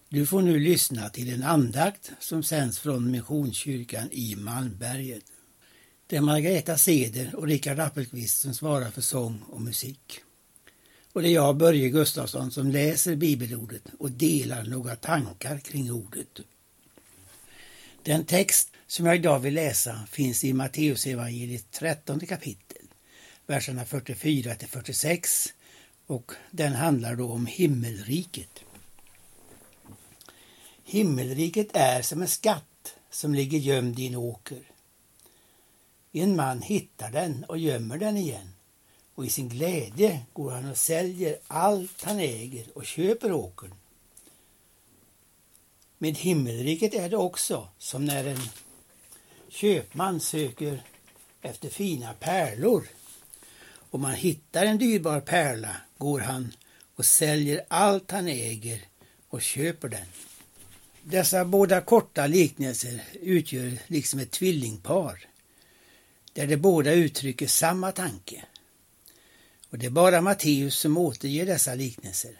Du får nu lyssna till en andakt som sänds från Missionskyrkan i Malmberget. Det är Margareta Seder och Rickard Appelqvist som svarar för sång och musik. Och det är jag, Börje Gustafsson, som läser bibelordet och delar några tankar kring ordet. Den text som jag idag vill läsa finns i Matteusevangeliet 13 kapitel, verserna 44-46, och den handlar då om himmelriket. Himmelriket är som en skatt som ligger gömd i en åker. En man hittar den och gömmer den igen, och i sin glädje går han och säljer allt han äger och köper åkern. Med himmelriket är det också som när en köpman söker efter fina pärlor. Om man hittar en dyrbar pärla går han och säljer allt han äger och köper den. Dessa båda korta liknelser utgör liksom ett tvillingpar, där de båda uttrycker samma tanke. Och det är bara Matteus som återger dessa liknelser.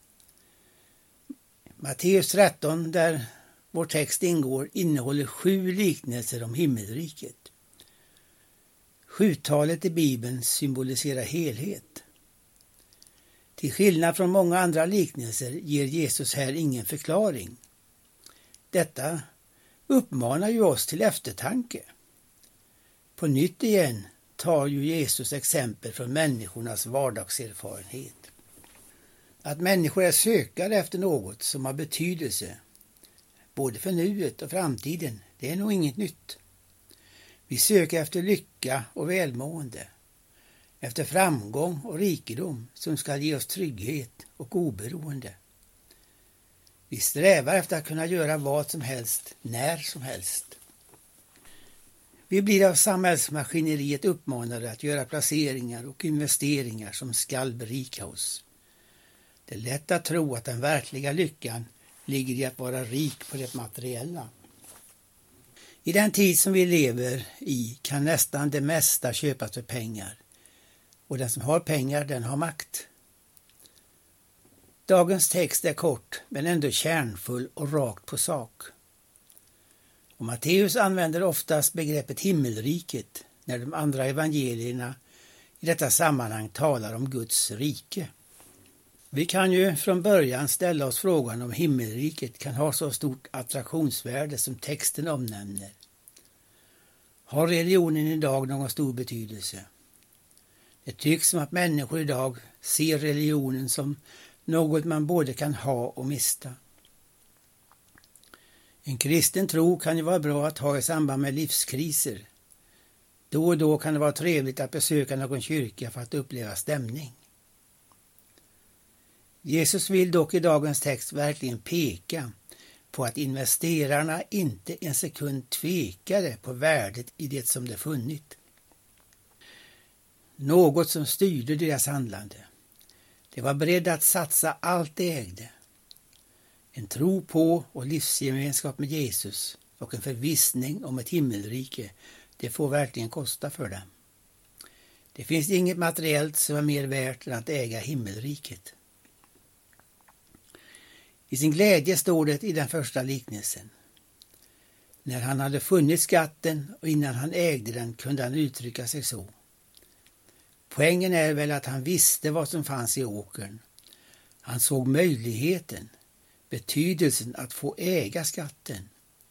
Matteus 13, där vår text ingår, innehåller 7 liknelser om himmelriket. 7-talet i Bibeln symboliserar helhet. Till skillnad från många andra liknelser ger Jesus här ingen förklaring. Detta uppmanar ju oss till eftertanke. På nytt igen tar ju Jesus exempel från människornas vardagserfarenhet. Att människor är sökare efter något som har betydelse, både för nuet och framtiden, det är nog inget nytt. Vi söker efter lycka och välmående, efter framgång och rikedom som ska ge oss trygghet och oberoende. Vi strävar efter att kunna göra vad som helst, när som helst. Vi blir av samhällsmaskineriet uppmanade att göra placeringar och investeringar som skall berika oss. Det är lätt att tro att den verkliga lyckan ligger i att vara rik på det materiella. I den tid som vi lever i kan nästan det mesta köpas för pengar. Och den som har pengar, den har makt. Dagens text är kort men ändå kärnfull och rakt på sak. Och Matteus använder oftast begreppet himmelriket när de andra evangelierna i detta sammanhang talar om Guds rike. Vi kan ju från början ställa oss frågan om himmelriket kan ha så stort attraktionsvärde som texten omnämner. Har religionen idag någon stor betydelse? Det tycks som att människor idag ser religionen som något man både kan ha och mista. En kristen tro kan ju vara bra att ha i samband med livskriser. Då och då kan det vara trevligt att besöka någon kyrka för att uppleva stämning. Jesus vill dock i dagens text verkligen peka på att investerarna inte en sekund tvekade på värdet i det som de funnit. Något som styrde deras handlande. De var beredda att satsa allt de ägde. En tro på och livsgemenskap med Jesus och en förvissning om ett himmelrike, det får verkligen kosta för dem. Det finns inget materiellt som är mer värt än att äga himmelriket. I sin glädje står det i den första liknelsen. När han hade funnit skatten och innan han ägde den kunde han uttrycka sig så. Poängen är väl att han visste vad som fanns i åkern. Han såg möjligheten, betydelsen att få äga skatten.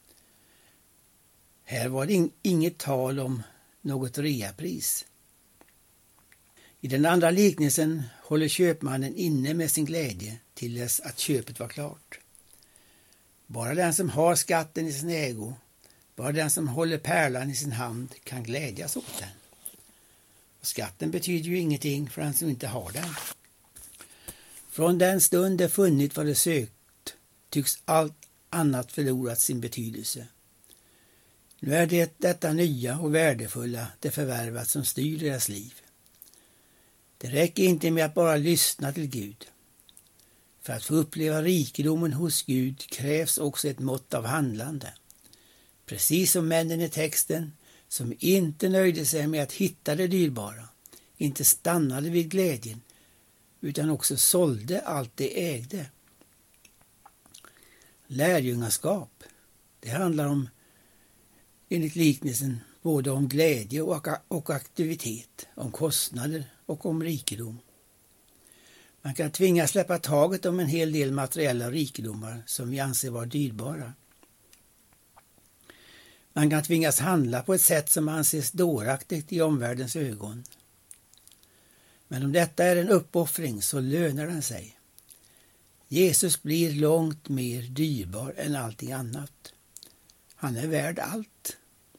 Här var det inget tal om något reapris. I den andra liknelsen håller köpmannen inne med sin glädje till dess att köpet var klart. Bara den som har skatten i sin ägo, bara den som håller pärlan i sin hand kan glädjas åt den. Och skatten betyder ju ingenting för den som inte har den. Från den stund det funnit vad det sökt tycks allt annat förlorat sin betydelse. Nu är det detta nya och värdefulla det förvärvat som styr deras liv. Det räcker inte med att bara lyssna till Gud. För att få uppleva rikedomen hos Gud krävs också ett mått av handlande. Precis som männen i texten som inte nöjde sig med att hitta det dyrbara, inte stannade vid glädjen utan också sålde allt det ägde. Lärjungaskap, det handlar om, enligt liknelsen, både om glädje och aktivitet, om kostnader och om rikedom. Man kan tvingas släppa taget om en hel del materiella rikedomar som vi anser vara dyrbara. Man kan tvingas handla på ett sätt som anses dåraktigt i omvärldens ögon. Men om detta är en uppoffring så lönar den sig. Jesus blir långt mer dyrbar än allting annat. Han är värd allt.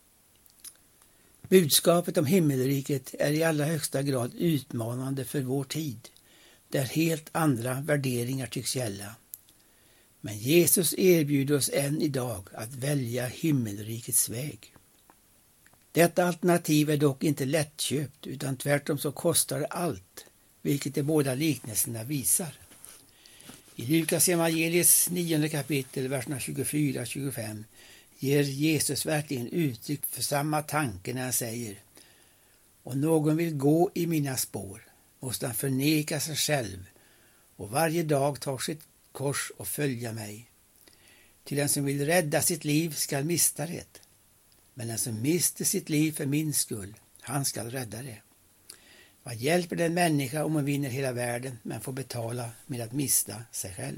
Budskapet om himmelriket är i allra högsta grad utmanande för vår tid, där helt andra värderingar tycks gälla. Men Jesus erbjuder oss än idag att välja himmelrikets väg. Detta alternativ är dock inte lättköpt, utan tvärtom så kostar det allt, vilket de båda liknelserna visar. I Lukas evangeliets 9 kapitel, verserna 24-25, ger Jesus verkligen uttryck för samma tanke när han säger: "Och någon vill gå i mina spår, måste han förneka sig själv och varje dag ta sitt kors och följa mig. Till den som vill rädda sitt liv skall mista det, men den som mister sitt liv för min skull, han skall rädda det. Vad hjälper den människa om hon vinner hela världen men får betala med att mista sig själv?"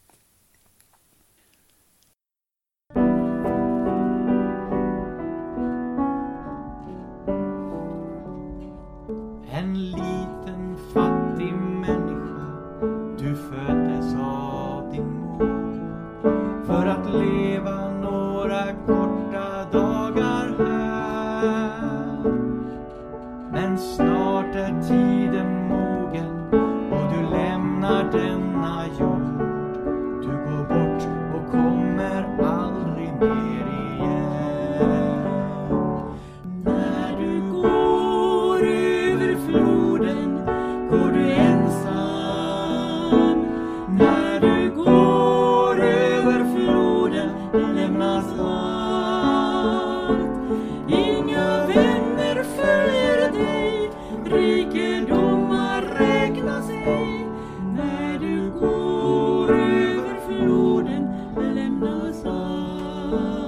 En liten fattig människa, du föddes av din mor för att leva några korta dagar här. Men snart är tiden mogen och du lämnar denna jord. Du går bort och kommer aldrig mer igen. När du går över floden går du ensam. När du går över floden lämnas allt. Inga vänner följer dig, rikedomar räknas ej. När du går över floden lämnas allt.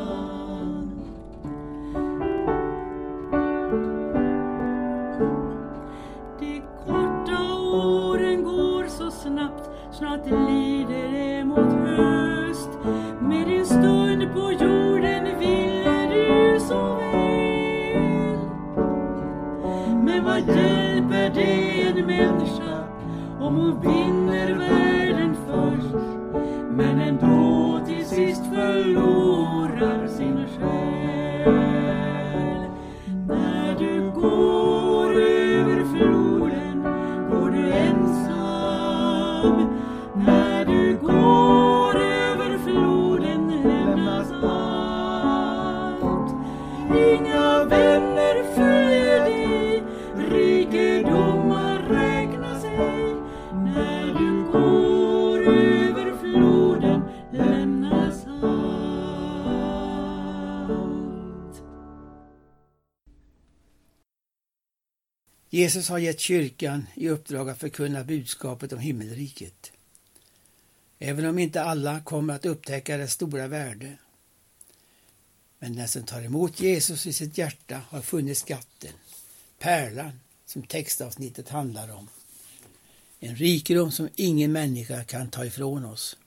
De korta åren går så snabbt, snart lider det mot höst. Med din stund på jorden ville du så väl. Men vad hjälper det en människa om hon vinner världen först, men ändå till sist förlorar sin själ? När du går över floden går du ensam. När du går över floden lämnas allt. Inga vänner följer dig, rikedomar räknas ej. När du går över floden lämnas allt. Jesus har gett kyrkan i uppdrag att förkunna budskapet om himmelriket. Även om inte alla kommer att upptäcka dess stora värde. Men den som tar emot Jesus i sitt hjärta har funnit skatten, pärlan som textavsnittet handlar om. En rikedom som ingen människa kan ta ifrån oss.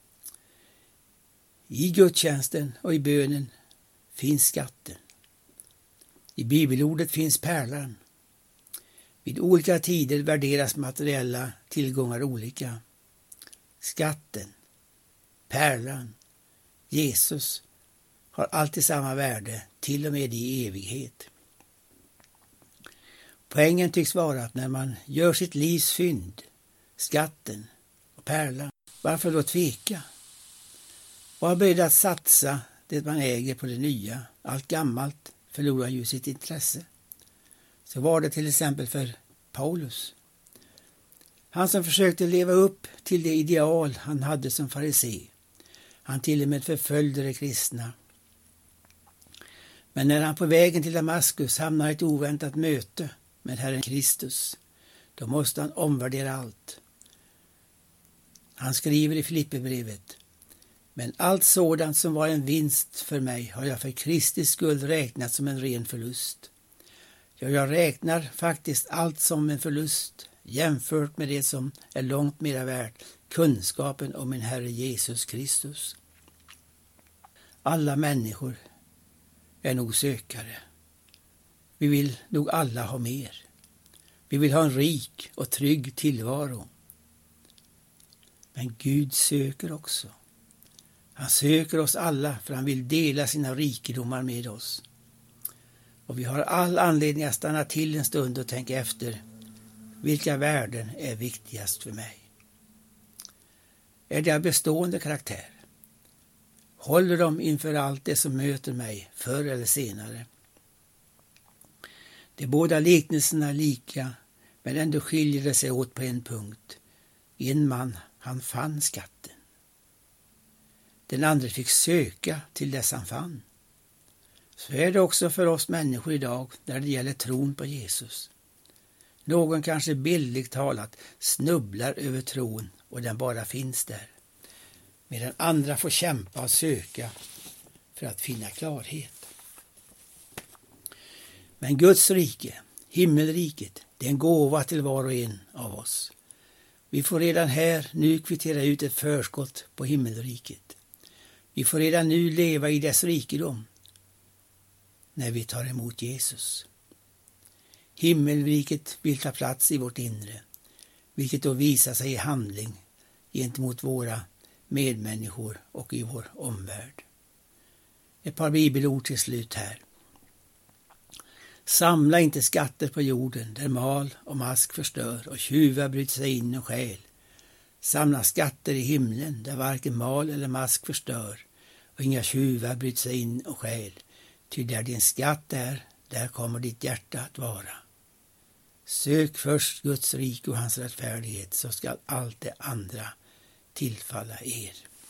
I gudstjänsten och i bönen finns skatten. I bibelordet finns pärlan. Vid olika tider värderas materiella tillgångar olika. Skatten, pärlan, Jesus har alltid samma värde, till och med i evighet. Poängen tycks vara att när man gör sitt livs fynd, skatten och pärlan, varför då tveka? Var beredd att satsa det man äger på det nya. Allt gammalt förlorar ju sitt intresse. Så var det till exempel för Paulus. Han som försökte leva upp till det ideal han hade som farisé. Han till och med förföljde de kristna. Men när han på vägen till Damaskus hamnar ett oväntat möte med Herren Kristus, då måste han omvärdera allt. Han skriver i Filipperbrevet: Men allt sådant som var en vinst för mig har jag för Kristi skull räknat som en ren förlust. Ja, jag räknar faktiskt allt som en förlust jämfört med det som är långt mera värt, kunskapen om min Herre Jesus Kristus. Alla människor är nog sökare. Vi vill nog alla ha mer. Vi vill ha en rik och trygg tillvaro. Men Gud söker också. Han söker oss alla för han vill dela sina rikedomar med oss. Och vi har all anledning att stanna till en stund och tänka efter. Vilka värden är viktigast för mig? Är det av bestående karaktär? Håller de inför allt det som möter mig förr eller senare? De båda liknelserna är lika, men ändå skiljer det sig åt på en punkt. En man, han fann skatten. Den andra fick söka till dess han fann. Så är det också för oss människor idag när det gäller tron på Jesus. Någon kanske bildligt talat snubblar över tron och den bara finns där. Medan andra får kämpa och söka för att finna klarhet. Men Guds rike, himmelriket, det är en gåva till var och en av oss. Vi får redan här nu kvittera ut ett förskott på himmelriket. Vi får redan nu leva i dess rikedom när vi tar emot Jesus. Himmelriket vill ta plats i vårt inre, vilket då visar sig i handling gentemot våra medmänniskor och i vår omvärld. Ett par bibelord till slut här. Samla inte skatter på jorden där mal och mask förstör och tjuvar bryter sig in och stjäl. Samla skatter i himlen där varken mal eller mask förstör och inga tjuvar bryter sig in och stjäl. Ty där din skatt är, där kommer ditt hjärta att vara. Sök först Guds rike och hans rättfärdighet, så ska allt det andra tillfalla er.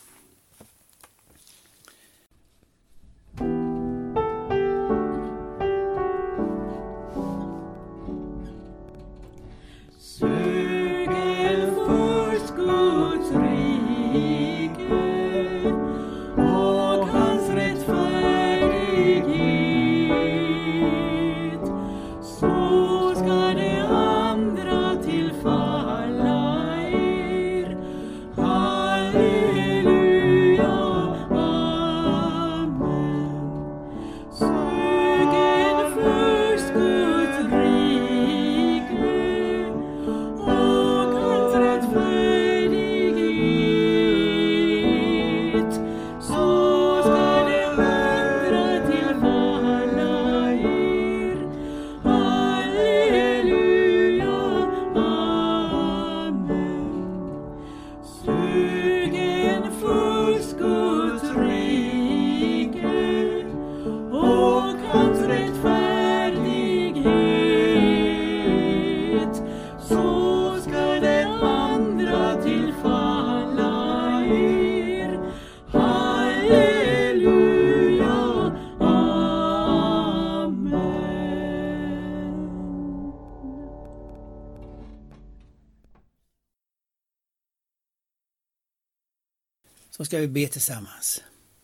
Så ska vi be tillsammans.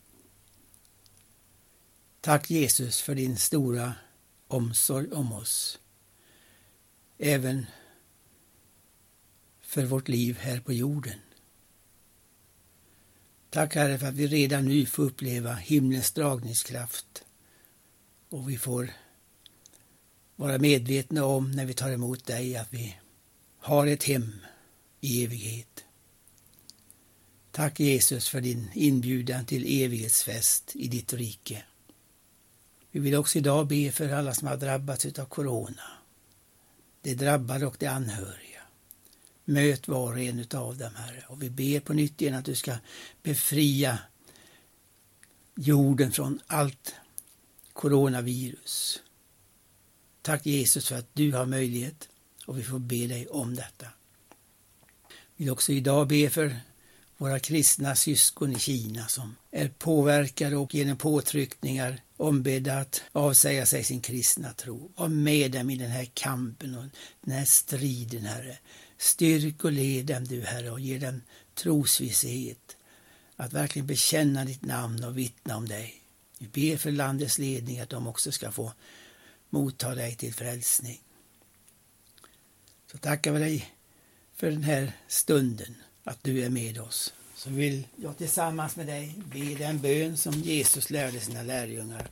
Tack Jesus för din stora omsorg om oss. Även för vårt liv här på jorden. Tack Herre för att vi redan nu får uppleva himlens dragningskraft. Och vi får vara medvetna om när vi tar emot dig att vi har ett hem i evighet. Tack Jesus för din inbjudan till evighetsfest i ditt rike. Vi vill också idag be för alla som har drabbats av corona. De drabbade och de anhöriga. Möt var och en av dem, Herre. Och vi ber på nytt igen att du ska befria jorden från allt coronavirus. Tack Jesus för att du har möjlighet och vi får be dig om detta. Vi vill också idag be för våra kristna syskon i Kina som är påverkade och genom påtryckningar ombedda att avsäga sig sin kristna tro. Var med dem i den här kampen och den här striden, Herre. Styrk och led dem du, Herre, och ge dem trosvisshet att verkligen bekänna ditt namn och vittna om dig. Vi ber för landets ledning att de också ska få motta dig till frälsning. Så tackar vi dig för den här stunden, att du är med oss. Så vill jag tillsammans med dig be den bön som Jesus lärde sina lärjungar.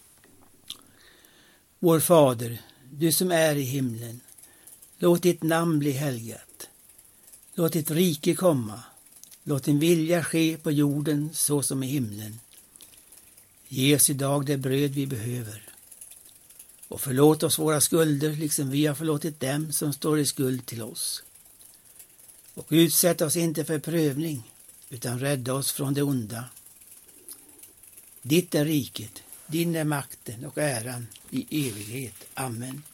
Vår Fader, du som är i himlen, låt ditt namn bli helgat. Låt ditt rike komma. Låt din vilja ske på jorden så som i himlen. Ge oss idag det bröd vi behöver. Och förlåt oss våra skulder liksom vi har förlåtit dem som står i skuld till oss. Och utsätt oss inte för prövning, utan rädda oss från det onda. Ditt är riket, din är makten och äran i evighet. Amen.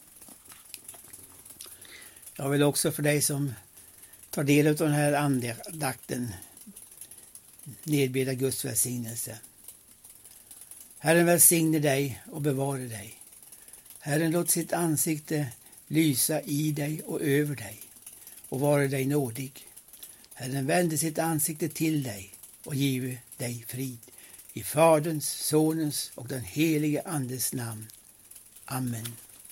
Jag vill också för dig som tar del av den här andakten nedbeda Guds välsignelse. Herren välsigne dig och bevara dig. Herren låt sitt ansikte lysa i dig och över dig och vara dig nådig. Herren vände sitt ansikte till dig och give dig frid. I Faderns, Sonens och den helige Andes namn. Amen.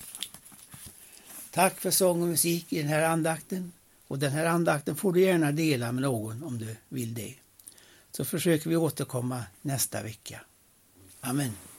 Tack för sång och musik i den här andakten. Och den här andakten får du gärna dela med någon om du vill det. Så försöker vi återkomma nästa vecka. Amen.